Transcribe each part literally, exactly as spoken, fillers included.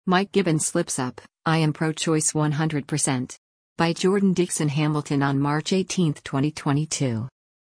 Mike Gibbons slips up, I am pro-choice one hundred percent. By Jordan Dixon Hamilton on March eighteenth, twenty twenty-two.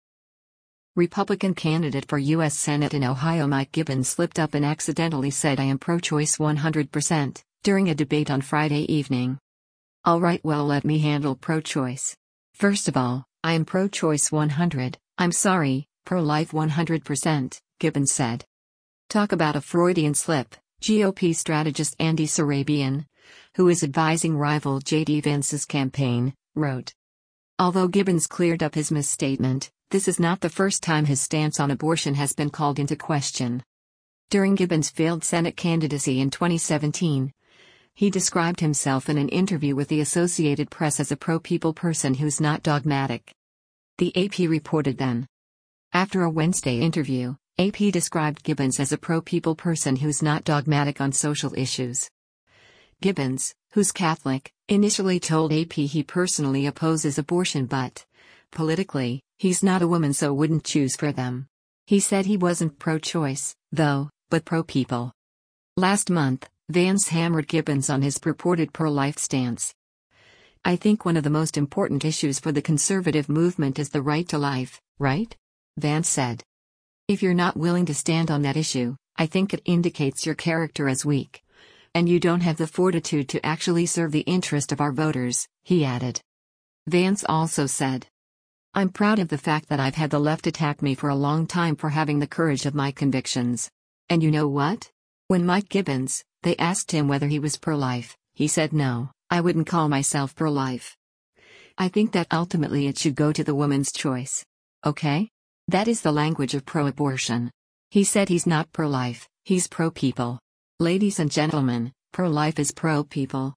Republican candidate for U S Senate in Ohio Mike Gibbons slipped up and accidentally said I am pro-choice one hundred percent, during a debate on Friday evening. Alright, well, let me handle pro-choice. First of all, I am pro-choice one hundred, I'm sorry, pro-life one hundred percent, Gibbons said. Talk about a Freudian slip, G O P strategist Andy Surabian, who is advising rival J D Vance's campaign, wrote. Although Gibbons cleared up his misstatement, this is not the first time his stance on abortion has been called into question. During Gibbons' failed Senate candidacy in twenty seventeen, he described himself in an interview with the Associated Press as a pro-people person who's not dogmatic. The A P reported then. After a Wednesday interview, A P described Gibbons as a pro-people person who's not dogmatic on social issues. Gibbons, who's Catholic, initially told A P he personally opposes abortion but, politically, he's not a woman so wouldn't choose for them. He said he wasn't pro-choice, though, but pro-people. Last month, Vance hammered Gibbons on his purported pro-life stance. I think one of the most important issues for the conservative movement is the right to life, right? Vance said. If you're not willing to stand on that issue, I think it indicates your character as weak. And you don't have the fortitude to actually serve the interest of our voters, he added. Vance also said. I'm proud of the fact that I've had the left attack me for a long time for having the courage of my convictions. And you know what? When Mike Gibbons, they asked him whether he was pro-life, he said no, I wouldn't call myself pro-life. I think that ultimately it should go to the woman's choice. Okay? That is the language of pro-abortion. He said he's not pro-life, he's pro-people. Ladies and gentlemen, pro-life is pro-people.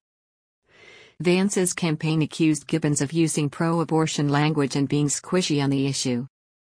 Vance's campaign accused Gibbons of using pro-abortion language and being squishy on the issue.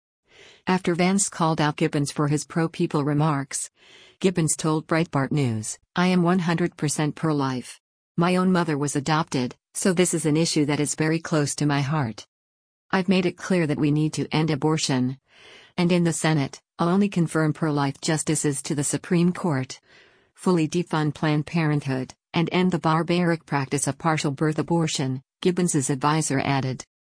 After Vance called out Gibbons for his pro-people remarks, Gibbons told Breitbart News, I am one hundred percent pro-life. My own mother was adopted, so this is an issue that is very close to my heart. I've made it clear that we need to end abortion. And in the Senate, I'll only confirm pro-life justices to the Supreme Court, fully defund Planned Parenthood, and end the barbaric practice of partial birth abortion, Gibbons's advisor added.